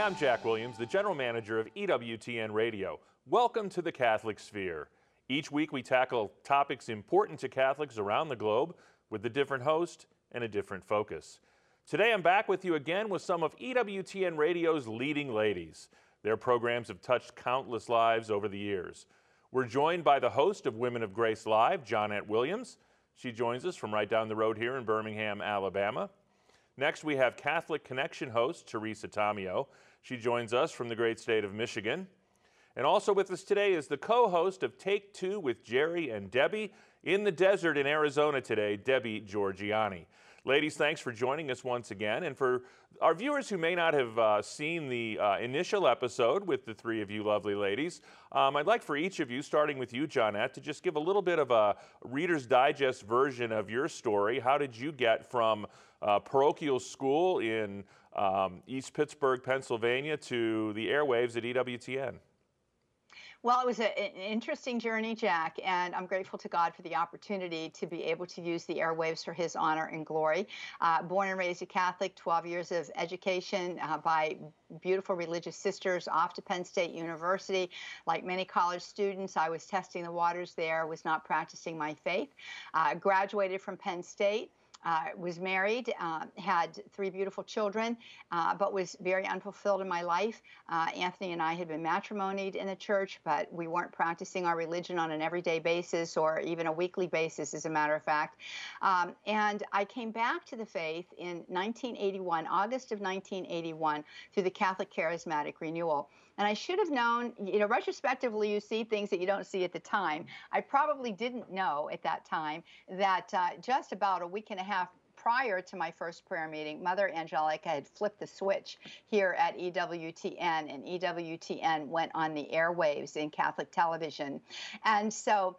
I'm Jack Williams, the General Manager of EWTN Radio. Welcome to the Catholic Sphere. Each week we tackle topics important to Catholics around the globe with a different host and a different focus. Today I'm back with you again with some of EWTN Radio's leading ladies. Their programs have touched countless lives over the years. We're joined by the host of Women of Grace Live, Johnnette Williams. She joins us from right down the road here in Birmingham, Alabama. Next, we have Catholic Connection host Teresa Tomeo. She joins us from the great state of Michigan. And also with us today is the co-host of Take Two with Jerry and Debbie in the desert in Arizona today, Debbie Georgianni. Ladies, thanks for joining us once again. And for our viewers who may not have seen the initial episode with the three of you lovely ladies, I'd like for each of you, starting with you, Johnnette, to just give a little bit of a Reader's Digest version of your story. How did you get from parochial school in East Pittsburgh, Pennsylvania, to the airwaves at EWTN? Well, it was an interesting journey, Jack, and I'm grateful to God for the opportunity to be able to use the airwaves for His honor and glory. Born and raised a Catholic, 12 years of education by beautiful religious sisters, off to Penn State University. Like many college students, I was testing the waters there, was not practicing my faith. Graduated from Penn State. Was married, had 3 beautiful children, but was very unfulfilled in my life. Anthony and I had been matrimonied in the church, but we weren't practicing our religion on an everyday basis or even a weekly basis, as a matter of fact. And I came back to the faith in 1981, August of 1981, through the Catholic Charismatic Renewal. And I should have known, retrospectively, you see things that you don't see at the time. I probably didn't know at that time that just about a week and a half prior to my first prayer meeting, Mother Angelica had flipped the switch here at EWTN, and EWTN went on the airwaves in Catholic television. And so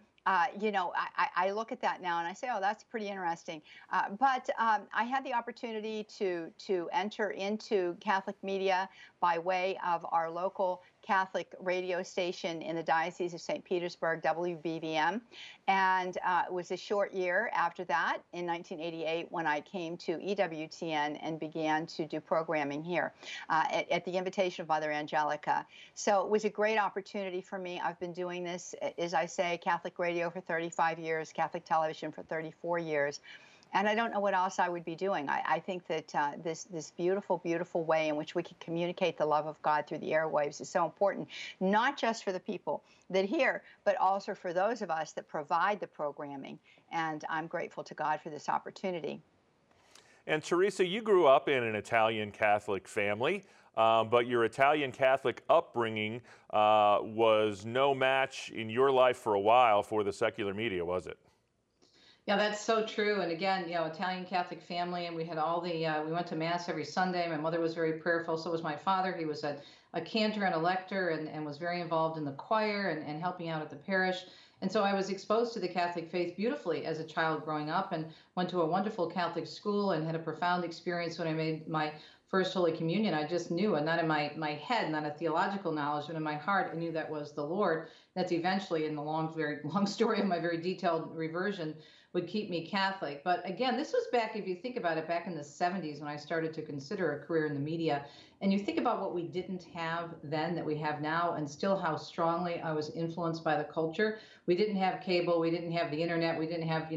I look at that now and I say, oh, that's pretty interesting. But I had the opportunity to enter into Catholic media by way of our local Catholic radio station in the Diocese of St. Petersburg, WBVM. And it was a short year after that, in 1988, when I came to EWTN and began to do programming here at the invitation of Mother Angelica. So it was a great opportunity for me. I've been doing this, as I say, Catholic radio for 35 years, Catholic television for 34 years. And I don't know what else I would be doing. I think that this beautiful, beautiful way in which we can communicate the love of God through the airwaves is so important, not just for the people that hear, but also for those of us that provide the programming. And I'm grateful to God for this opportunity. And Teresa, you grew up in an Italian Catholic family, but your Italian Catholic upbringing was no match in your life for a while for the secular media, was it? Yeah, that's so true. And again, Italian Catholic family, and we had all the, we went to Mass every Sunday. My mother was very prayerful. So was my father. He was a cantor and a lector and was very involved in the choir and helping out at the parish. And so I was exposed to the Catholic faith beautifully as a child growing up, and went to a wonderful Catholic school and had a profound experience when I made my First Holy Communion. I just knew, and not in my head, not a theological knowledge, but in my heart, I knew that was the Lord. That's eventually, in the very long story of my very detailed reversion, would keep me Catholic. But again, this was back, if you think about it, back in the 70s when I started to consider a career in the media. And you think about what we didn't have then that we have now, and still how strongly I was influenced by the culture. We didn't have cable, we didn't have the internet, we didn't have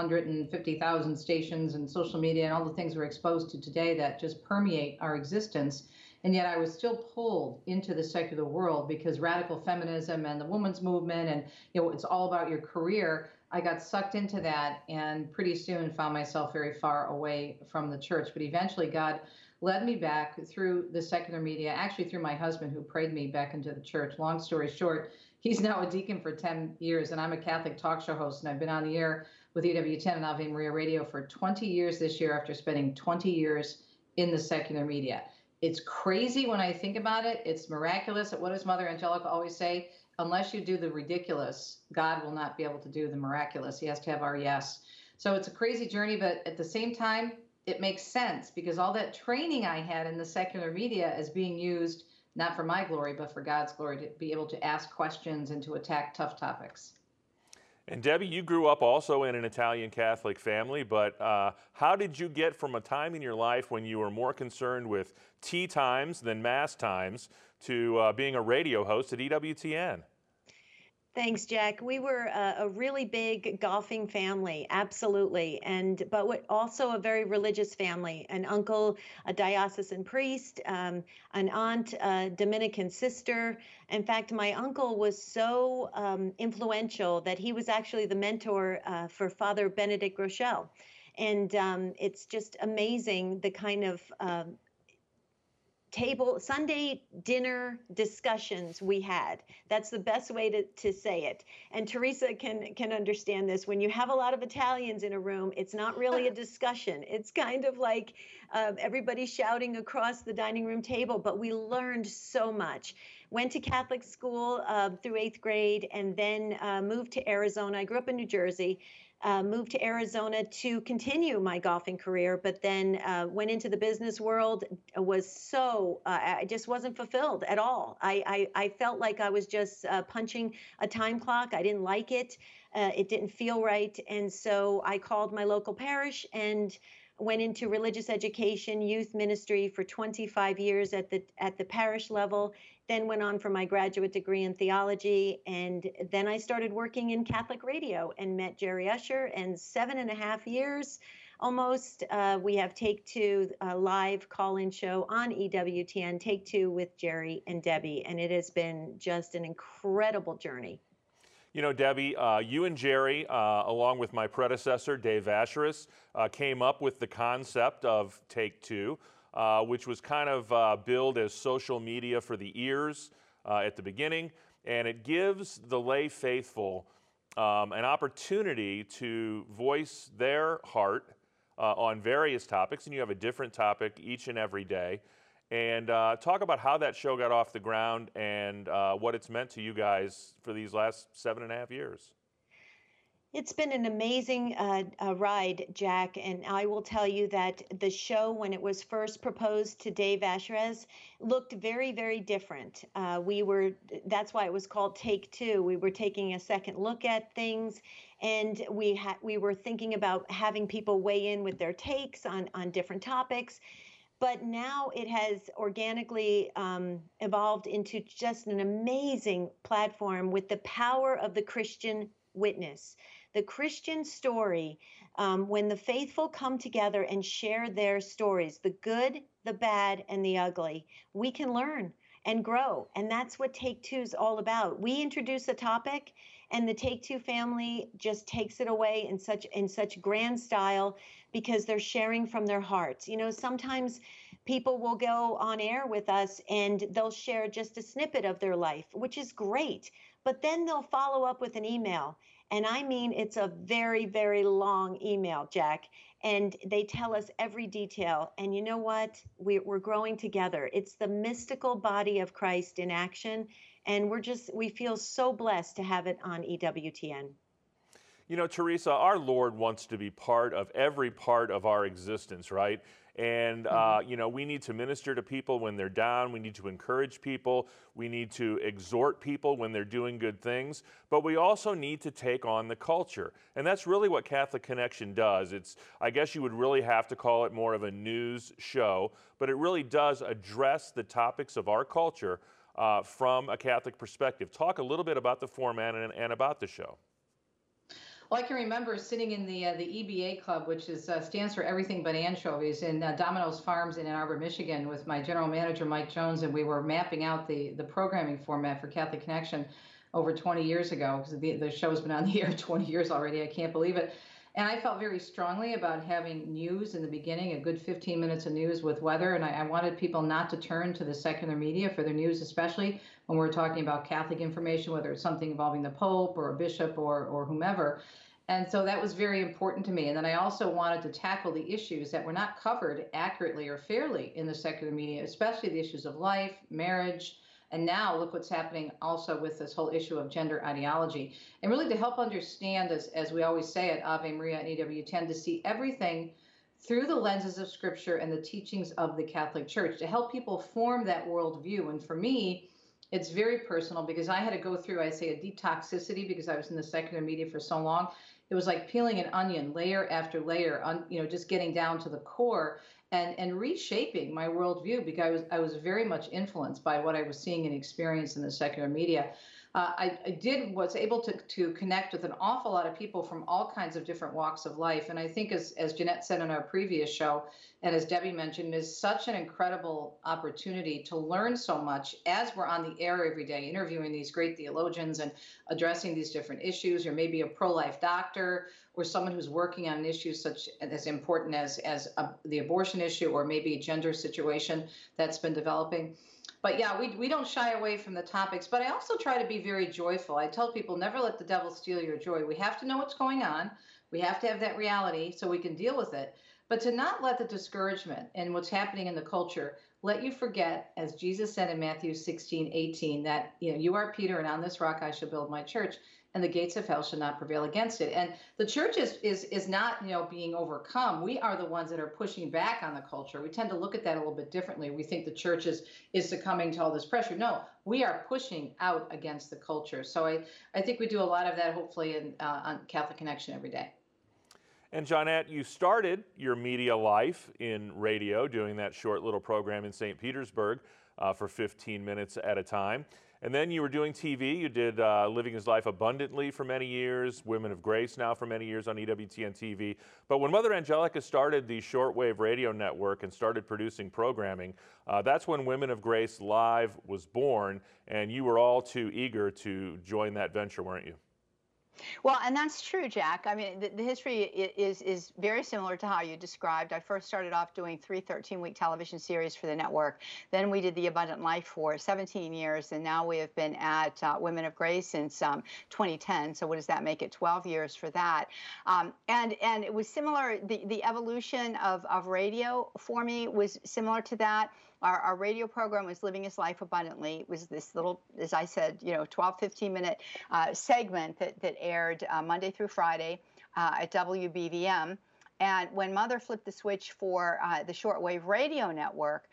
150,000 stations and social media and all the things we're exposed to today that just permeate our existence. And yet I was still pulled into the secular world because radical feminism and the women's movement and it's all about your career. I got sucked into that and pretty soon found myself very far away from the church. But eventually God led me back through the secular media, actually through my husband who prayed me back into the church. Long story short, he's now a deacon for 10 years and I'm a Catholic talk show host, and I've been on the air with EWTN and Ave Maria Radio for 20 years this year after spending 20 years in the secular media. It's crazy when I think about it. It's miraculous. What does Mother Angelica always say? Unless you do the ridiculous, God will not be able to do the miraculous. He has to have our yes. So it's a crazy journey, but at the same time, it makes sense because all that training I had in the secular media is being used not for my glory, but for God's glory, to be able to ask questions and to attack tough topics. And Debbie, you grew up also in an Italian Catholic family, but how did you get from a time in your life when you were more concerned with tea times than mass times to being a radio host at EWTN? Thanks, Jack. We were a really big golfing family, absolutely, but also a very religious family. An uncle, a diocesan priest, an aunt, a Dominican sister. In fact, my uncle was so influential that he was actually the mentor for Father Benedict Groeschel. And it's just amazing the kind of Sunday dinner discussions we had. That's the best way to say it. And Teresa can understand this. When you have a lot of Italians in a room, it's not really a discussion. It's kind of like everybody shouting across the dining room table, but we learned so much. Went to Catholic school through 8th grade and then moved to Arizona. I grew up in New Jersey. Moved to Arizona to continue my golfing career, but then went into the business world. I just wasn't fulfilled at all. I felt like I was just punching a time clock. I didn't like it. It didn't feel right. And so I called my local parish and went into religious education, youth ministry for 25 years at the parish level, then went on for my graduate degree in theology. And then I started working in Catholic radio and met Jerry Usher. And 7.5 years almost, we have Take Two, a live call-in show on EWTN, Take Two with Jerry and Debbie. And it has been just an incredible journey. You know, Debbie, you and Jerry, along with my predecessor, Dave Vacheris, came up with the concept of Take Two, which was kind of billed as social media for the ears at the beginning. And it gives the lay faithful an opportunity to voice their heart on various topics. And you have a different topic each and every day. And talk about how that show got off the ground and what it's meant to you guys for these last 7.5 years. It's been an amazing ride, Jack, and I will tell you that the show, when it was first proposed to Dave Vacheris, looked very, very different. That's why it was called Take Two. We were taking a second look at things, and we were thinking about having people weigh in with their takes on different topics. But now it has organically evolved into just an amazing platform with the power of the Christian witness. The Christian story, when the faithful come together and share their stories, the good, the bad, and the ugly, we can learn and grow. And that's what Take Two is all about. We introduce a topic, and the Take Two family just takes it away in such grand style because they're sharing from their hearts. You know, sometimes people will go on air with us and they'll share just a snippet of their life, which is great. But then they'll follow up with an email. And I mean, it's a very, very long email, Jack. And they tell us every detail. And you know what? We're growing together. It's the mystical body of Christ in action. And we feel so blessed to have it on EWTN. You know, Teresa, our Lord wants to be part of every part of our existence, right? And, you know, we need to minister to people when they're down. We need to encourage people. We need to exhort people when they're doing good things. But we also need to take on the culture. And that's really what Catholic Connection does. I guess you would really have to call it more of a news show, but it really does address the topics of our culture from a Catholic perspective. Talk a little bit about the format and about the show. Well, I can remember sitting in the EBA Club, which stands for Everything But Anchovies, in Domino's Farms in Ann Arbor, Michigan, with my general manager, Mike Jones, and we were mapping out the programming format for Catholic Connection over 20 years ago, because the show's been on the air 20 years already. I can't believe it. And I felt very strongly about having news in the beginning, a good 15 minutes of news with weather, and I wanted people not to turn to the secular media for their news, especially when we're talking about Catholic information, whether it's something involving the Pope or a bishop or whomever. And so that was very important to me. And then I also wanted to tackle the issues that were not covered accurately or fairly in the secular media, especially the issues of life, marriage, and now look what's happening also with this whole issue of gender ideology. And really to help understand, as we always say at Ave Maria and EWTN, to see everything through the lenses of Scripture and the teachings of the Catholic Church, to help people form that worldview. And for me, It's very personal because I had to go through, I say, a detoxicity because I was in the secular media for so long. It was like peeling an onion, layer after layer, just getting down to the core and reshaping my worldview because I was very much influenced by what I was seeing and experiencing in the secular media. I was able to connect with an awful lot of people from all kinds of different walks of life. And I think as Jeanette said in our previous show, and as Debbie mentioned, is such an incredible opportunity to learn so much as we're on the air every day, interviewing these great theologians and addressing these different issues, or maybe a pro-life doctor or someone who's working on an issue such as important as the abortion issue, or maybe a gender situation that's been developing. But yeah, we don't shy away from the topics, but I also try to be very joyful. I tell people, never let the devil steal your joy. We have to know what's going on. We have to have that reality so we can deal with it. But to not let the discouragement and what's happening in the culture let you forget, as Jesus said in Matthew 16:18, that you are Peter, and on this rock I shall build my church, and the gates of hell shall not prevail against it. And the church is not being overcome. We are the ones that are pushing back on the culture. We tend to look at that a little bit differently. We think the church is succumbing to all this pressure. No, we are pushing out against the culture. So I think we do a lot of that, hopefully, on Catholic Connection every day. And Jeanette, you started your media life in radio, doing that short little program in St. Petersburg for 15 minutes at a time. And then you were doing TV. You did Living His Life Abundantly for many years, Women of Grace now for many years on EWTN TV. But when Mother Angelica started the shortwave radio network and started producing programming, that's when Women of Grace Live was born, and you were all too eager to join that venture, weren't you? Well, and that's true, Jack. I mean, the history is very similar to how you described. I first started off doing 3 13-week television series for the network. Then we did The Abundant Life for 17 years, and now we have been at Women of Grace since 2010. So what does that make it? 12 years for that. And it was similar. The evolution of radio for me was similar to that. Our radio program was Living His Life Abundantly. It was this little, as I said, 12, 15-minute segment that aired Monday through Friday at WBVM. And when Mother flipped the switch for the shortwave radio network,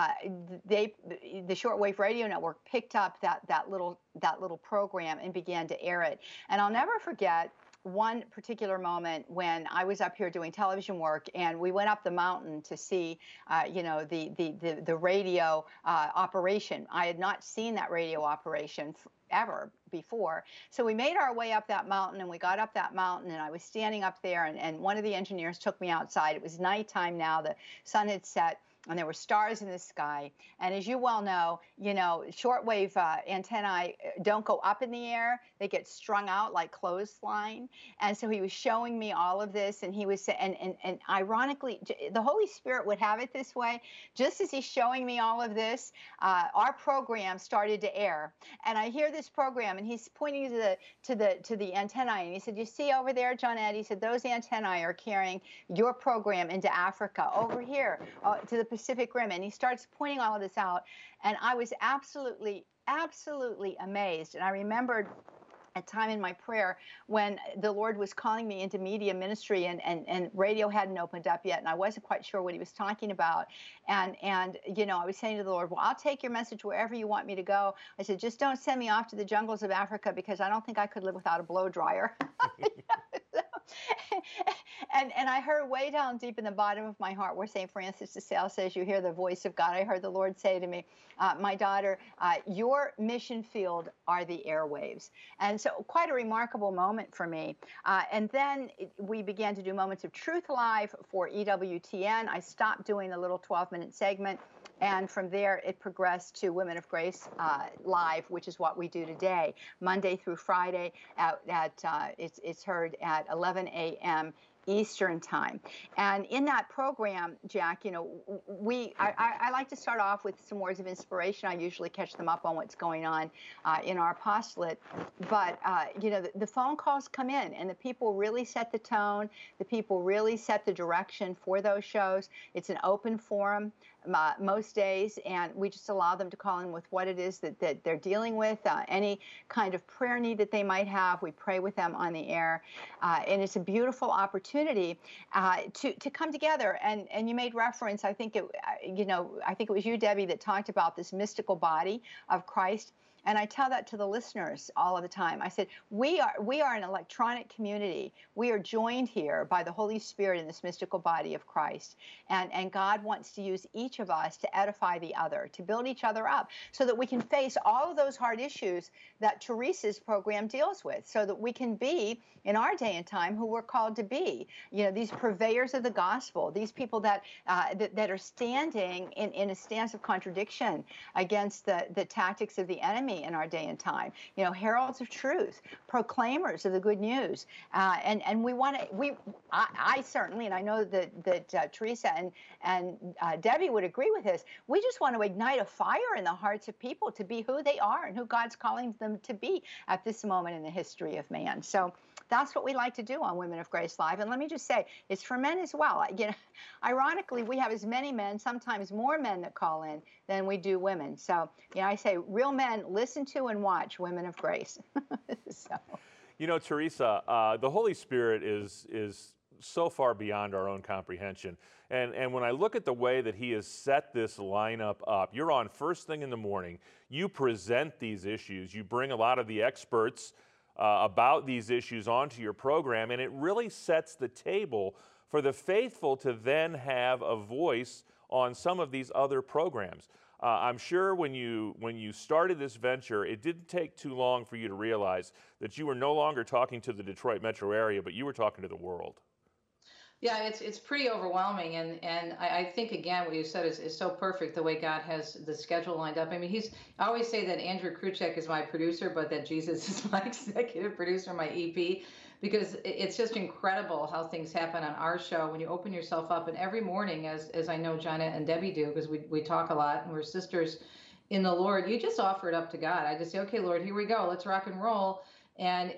the shortwave radio network picked up that little program and began to air it. And I'll never forget one particular moment when I was up here doing television work, and we went up the mountain to see, the radio operation. I had not seen that radio operation ever before. So we made our way up that mountain, and we got up that mountain, and I was standing up there, and one of the engineers took me outside. It was nighttime now. The sun had set, and there were stars in the sky. And as you well know, shortwave antennae don't go up in the air. They get strung out like clothesline. And so he was showing me all of this, and he was saying, and ironically, the Holy Spirit would have it this way. Just as he's showing me all of this, our program started to air. And I hear this program, and he's pointing to the antennae, and he said, "You see over there, Jeanette?" He said, "Those antennae are carrying your program into Africa. Over here, to the Pacific Rim." And he starts pointing all of this out, and I was absolutely amazed. And I remembered a time in my prayer when the Lord was calling me into media ministry, and radio hadn't opened up yet, and I wasn't quite sure what he was talking about. And I was saying to the Lord, "Well, I'll take your message wherever you want me to go." I said, "Just don't send me off to the jungles of Africa, because I don't think I could live without a blow dryer." And I heard way down deep in the bottom of my heart where St. Francis de Sales says, "You hear the voice of God." I heard the Lord say to me, "My daughter, your mission field are the airwaves." And so quite a remarkable moment for me. And then we began to do Moments of Truth live for EWTN. I stopped doing the little 12-minute segment. And from there, it progressed to Women of Grace Live, which is what we do today, Monday through Friday. It's heard at 11 a.m. Eastern Time. And in that program, Jack, I like to start off with some words of inspiration. I usually catch them up on what's going on in our apostolate. But, the phone calls come in, and the people really set the tone. The people really set the direction for those shows. It's an open forum most days, and we just allow them to call in with what it is that they're dealing with, any kind of prayer need that they might have. We pray with them on the air, and it's a beautiful opportunity to come together. And you made reference, I think it was you, Debbie, that talked about this mystical body of Christ. And I tell that to the listeners all of the time. I said, we are an electronic community. We are joined here by the Holy Spirit in this mystical body of Christ. And God wants to use each of us to edify the other, to build each other up, so that we can face all of those hard issues that Teresa's program deals with, so that we can be, in our day and time, who we're called to be. You know, these purveyors of the gospel, these people that are standing in a stance of contradiction against the tactics of the enemy in our day and time. You know, heralds of truth, proclaimers of the good news, and we want to. I certainly, and I know that Teresa and Debbie would agree with this. We just want to ignite a fire in the hearts of people to be who they are and who God's calling them to be at this moment in the history of man. So that's what we like to do on Women of Grace Live. And let me just say, it's for men as well. You know, ironically, we have as many men, sometimes more men that call in than we do women. So, you know, I say real men listen to and watch Women of Grace. So. You know, Teresa, the Holy Spirit is so far beyond our own comprehension. And when I look at the way that he has set this lineup up, you're on first thing in the morning, you present these issues, you bring a lot of the experts about these issues onto your program, and it really sets the table for the faithful to then have a voice on some of these other programs. I'm sure when you started this venture, it didn't take too long for you to realize that you were no longer talking to the Detroit metro area, but you were talking to the world. Yeah, it's pretty overwhelming, and I think, again, what you said is so perfect, the way God has the schedule lined up. I mean, I always say that Andrew Kruchek is my producer, but that Jesus is my executive producer, my EP, because it's just incredible how things happen on our show when you open yourself up. And every morning, as I know Jana and Debbie do, because we talk a lot and we're sisters in the Lord, you just offer it up to God. I just say, okay, Lord, here we go. Let's rock and roll. And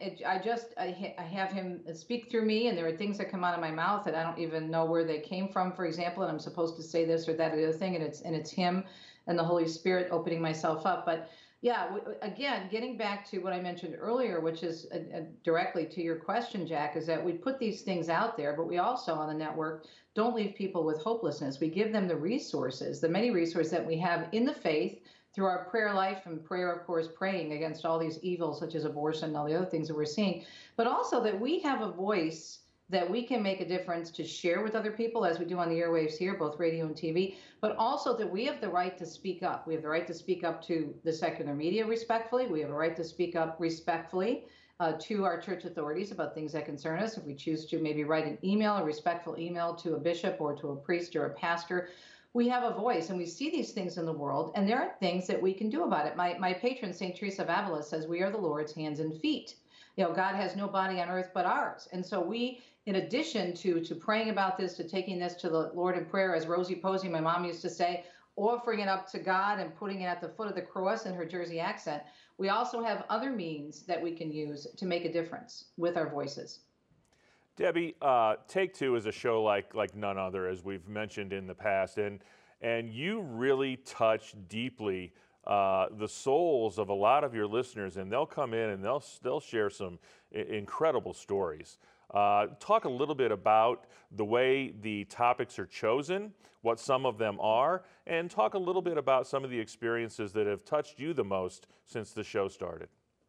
I have him speak through me, and there are things that come out of my mouth that I don't even know where they came from, for example, and I'm supposed to say this or that or the other thing, and it's him and the Holy Spirit opening myself up. But yeah, again, getting back to what I mentioned earlier, which is directly to your question, Jack, is that we put these things out there, but we also on the network don't leave people with hopelessness. We give them the resources, the many resources that we have in the faith, through our prayer life and prayer, of course, praying against all these evils such as abortion and all the other things that we're seeing, but also that we have a voice that we can make a difference to share with other people, as we do on the airwaves here, both radio and TV, but also that we have the right to speak up. We have the right to speak up to the secular media respectfully. We have a right to speak up respectfully to our church authorities about things that concern us. If we choose to maybe write an email, a respectful email to a bishop or to a priest or a pastor, we have a voice, and we see these things in the world, and there are things that we can do about it. My patron, St. Teresa of Avila, says we are the Lord's hands and feet. You know, God has no body on earth but ours. And so we, in addition to praying about this, to taking this to the Lord in prayer, as Rosie Posey, my mom, used to say, offering it up to God and putting it at the foot of the cross in her Jersey accent, we also have other means that we can use to make a difference with our voices. Debbie, Take Two is a show like none other, as we've mentioned in the past, and you really touch deeply the souls of a lot of your listeners, and they'll come in and they'll share some incredible stories. Talk a little bit about the way the topics are chosen, what some of them are, and talk a little bit about some of the experiences that have touched you the most since the show started.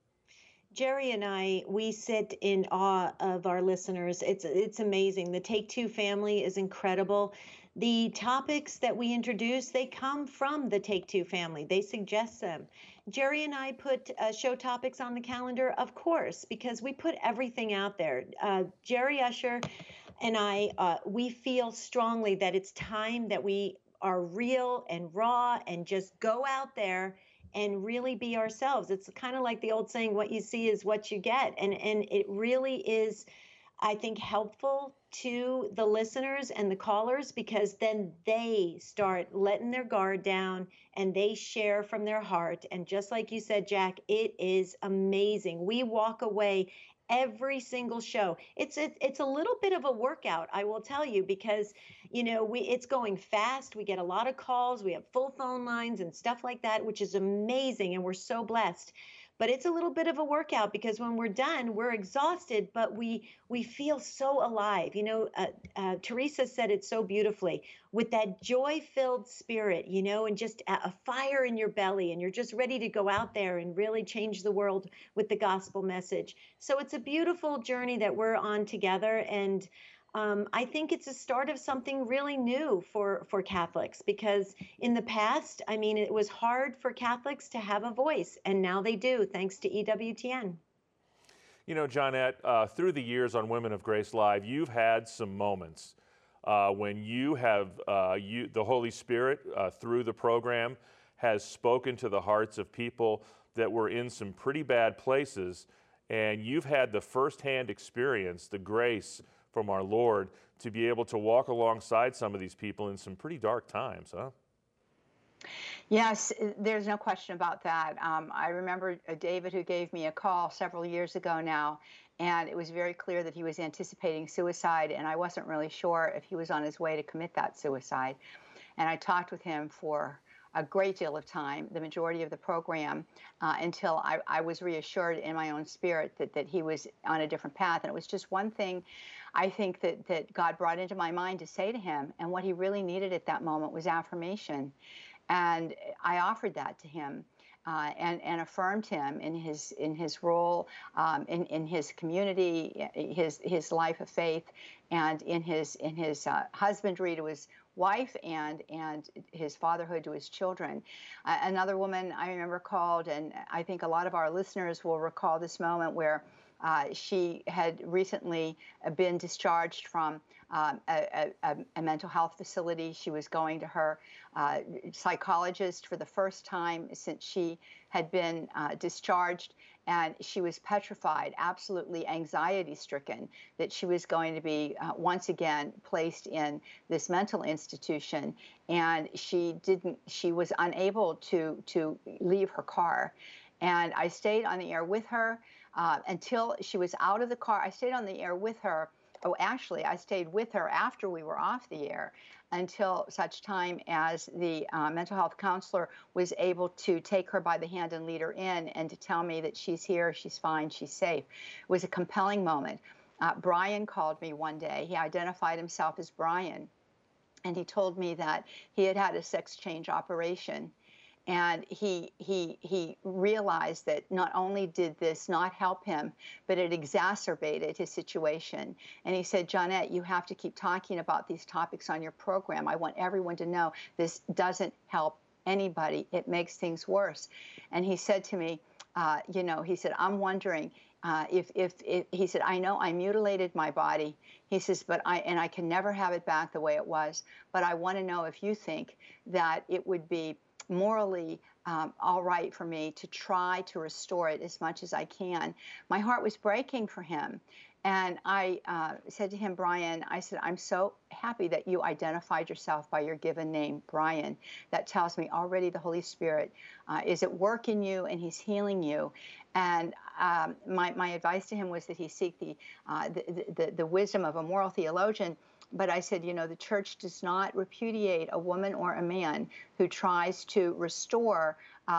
Jerry and we sit in awe of our listeners. It's amazing. The Take Two family is incredible. The topics that we introduce, they come from the Take Two family. They suggest them. Jerry and I put show topics on the calendar, of course, because we put everything out there. Jerry Usher and I, we feel strongly that it's time that we are real and raw and just go out there and really be ourselves. It's kind of like the old saying, what you see is what you get. And it really is, I think, helpful to the listeners and the callers, because then they start letting their guard down and they share from their heart. And just like you said, Jack, it is amazing. We walk away every single show. It's a little bit of a workout, I will tell you, because it's going fast. We get a lot of calls. We have full phone lines and stuff like that, which is amazing, and we're so blessed. but it's a little bit of a workout because when we're done, we're exhausted, but we feel so alive. Teresa said it so beautifully, with that joy-filled spirit, and just a fire in your belly, and you're just ready to go out there and really change the world with the gospel message. So it's a beautiful journey that we're on together, and I think it's a start of something really new for Catholics, because in the past, I mean, it was hard for Catholics to have a voice, and now they do, thanks to EWTN. You know, Johnette, through the years on Women of Grace Live, you've had some moments when you have, the Holy Spirit, through the program, has spoken to the hearts of people that were in some pretty bad places, and you've had the firsthand experience, the grace from our Lord, to be able to walk alongside some of these people in some pretty dark times, huh? Yes, there's no question about that. I remember David, who gave me a call several years ago now, and it was very clear that he was anticipating suicide, and I wasn't really sure if he was on his way to commit that suicide. And I talked with him for a great deal of time, the majority of the program, until I was reassured in my own spirit that he was on a different path. And it was just one thing I think that God brought into my mind to say to him, and what he really needed at that moment was affirmation. And I offered that to him. And affirmed him in his role, in his community, his life of faith, and in his husbandry to his wife, and his fatherhood to his children. Another woman I remember called, and I think a lot of our listeners will recall this moment where she had recently been discharged from a mental health facility. She was going to her psychologist for the first time since she had been discharged, and she was petrified, absolutely anxiety-stricken, that she was going to be once again placed in this mental institution, and she was unable to leave her car. And I stayed on the air with her until she was out of the car. I stayed on the air with her. Oh, actually, I stayed with her after we were off the air until such time as the mental health counselor was able to take her by the hand and lead her in and to tell me that she's here, she's fine, she's safe. It was a compelling moment. Brian called me one day. He identified himself as Brian, and he told me that he had had a sex change operation. And he realized that not only did this not help him, but it exacerbated his situation. And he said, Johnette, you have to keep talking about these topics on your program. I want everyone to know this doesn't help anybody. It makes things worse. And he said to me, he said, I'm wondering if he said, I know I mutilated my body. He says, I can never have it back the way it was. But I want to know if you think that it would be morally all right for me to try to restore it as much as I can. My heart was breaking for him. And I said to him, Brian, I said, I'm so happy that you identified yourself by your given name, Brian. That tells me already the Holy Spirit is at work in you, and he's healing you. And my advice to him was that he seek the wisdom of a moral theologian. But I said, the church does not repudiate a woman or a man who tries to restore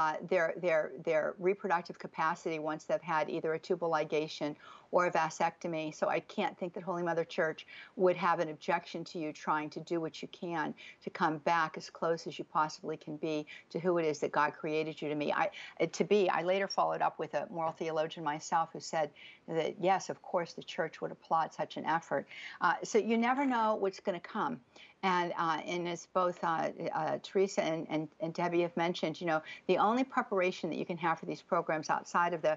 their reproductive capacity once they've had either a tubal ligation or a vasectomy. So I can't think that Holy Mother Church would have an objection to you trying to do what you can to come back as close as you possibly can be to who it is that God created you to be. I later followed up with a moral theologian myself who said that, yes, of course, the church would applaud such an effort. So you never know what's going to come. And as both Teresa and Debbie have mentioned, the only preparation that you can have for these programs outside of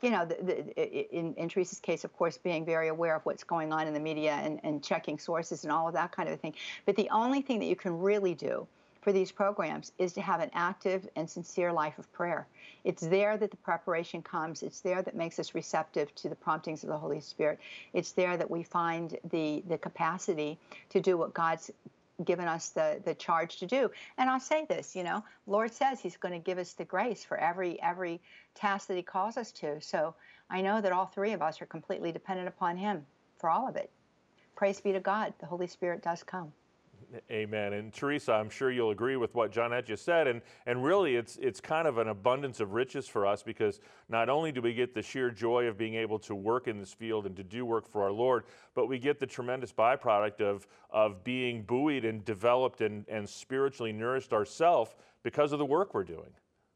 in Teresa's case, of course, being very aware of what's going on in the media and checking sources and all of that kind of thing. But the only thing that you can really do for these programs is to have an active and sincere life of prayer. It's there that the preparation comes. It's there that makes us receptive to the promptings of the Holy Spirit. It's there that we find the capacity to do what God's given us the charge to do. And I'll say this, Lord says he's going to give us the grace for every task that he calls us to. So I know that all three of us are completely dependent upon him for all of it. Praise be to God. The Holy Spirit does come. Amen. And Teresa, I'm sure you'll agree with what Johnette just said. And really, it's kind of an abundance of riches for us, because not only do we get the sheer joy of being able to work in this field and to do work for our Lord, but we get the tremendous byproduct of being buoyed and developed and spiritually nourished ourselves because of the work we're doing.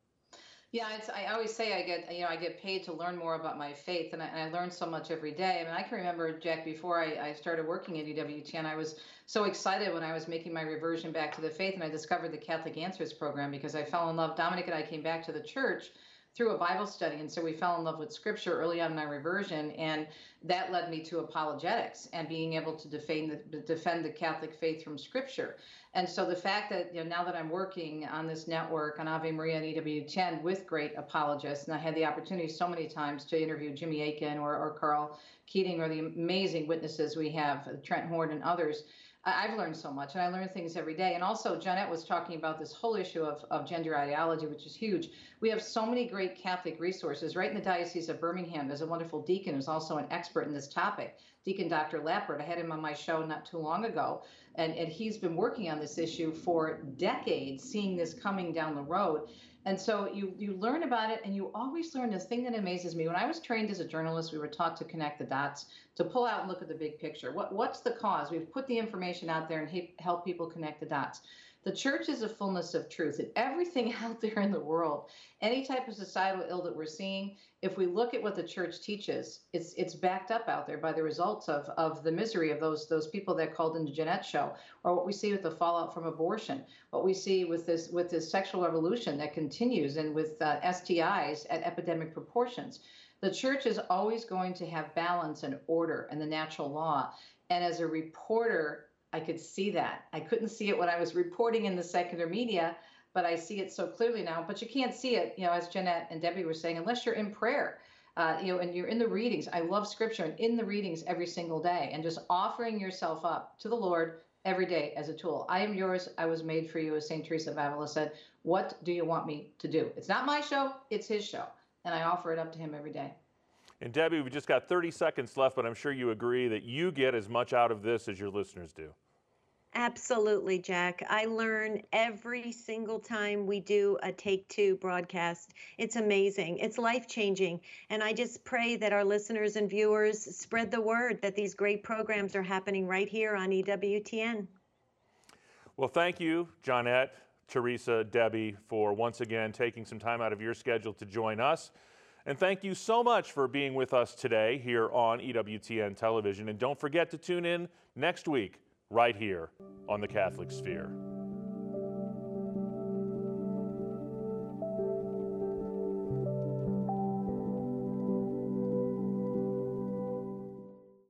Yeah, I always say I get paid to learn more about my faith, and I learn so much every day. I mean, I can remember, Jack, before I started working at EWTN, I was so excited when I was making my reversion back to the faith, and I discovered the Catholic Answers program, because I fell in love. Dominic and I came back to the church through a Bible study, and so we fell in love with Scripture early on in my reversion, and that led me to apologetics and being able to defend the Catholic faith from Scripture. And so the fact that, now that I'm working on this network on Ave Maria and EWTN with great apologists, and I had the opportunity so many times to interview Jimmy Akin or Carl Keating, or the amazing witnesses we have, Trent Horn and others, I've learned so much, and I learn things every day. And also, Johnette was talking about this whole issue of gender ideology, which is huge. We have so many great Catholic resources. Right in the Diocese of Birmingham, there's a wonderful deacon who's also an expert in this topic, Deacon Dr. Lappert. I had him on my show not too long ago, and he's been working on this issue for decades, seeing this coming down the road. And so you learn about it, and you always learn. The thing that amazes me, when I was trained as a journalist, we were taught to connect the dots, to pull out and look at the big picture. What's the cause? We've put the information out there and help people connect the dots. The church is a fullness of truth, and everything out there in the world, any type of societal ill that we're seeing, if we look at what the church teaches, it's backed up out there by the results of the misery of those people that called into Jeanette's show, or what we see with the fallout from abortion, what we see with this sexual revolution that continues, and with STIs at epidemic proportions. The church is always going to have balance and order and the natural law. And as a reporter, I could see that. I couldn't see it when I was reporting in the secular media, but I see it so clearly now. But you can't see it, as Johnette and Debbie were saying, unless you're in prayer, and you're in the readings. I love Scripture, and in the readings every single day, and just offering yourself up to the Lord every day as a tool. I am yours. I was made for you, as St. Teresa of Avila said. What do you want me to do? It's not my show. It's his show. And I offer it up to him every day. And Debbie, we've just got 30 seconds left, but I'm sure you agree that you get as much out of this as your listeners do. Absolutely, Jack. I learn every single time we do a Take Two broadcast. It's amazing. It's life-changing. And I just pray that our listeners and viewers spread the word that these great programs are happening right here on EWTN. Well, thank you, Johnette, Teresa, Debbie, for once again taking some time out of your schedule to join us. And thank you so much for being with us today here on EWTN Television. And don't forget to tune in next week right here on the Catholic Sphere.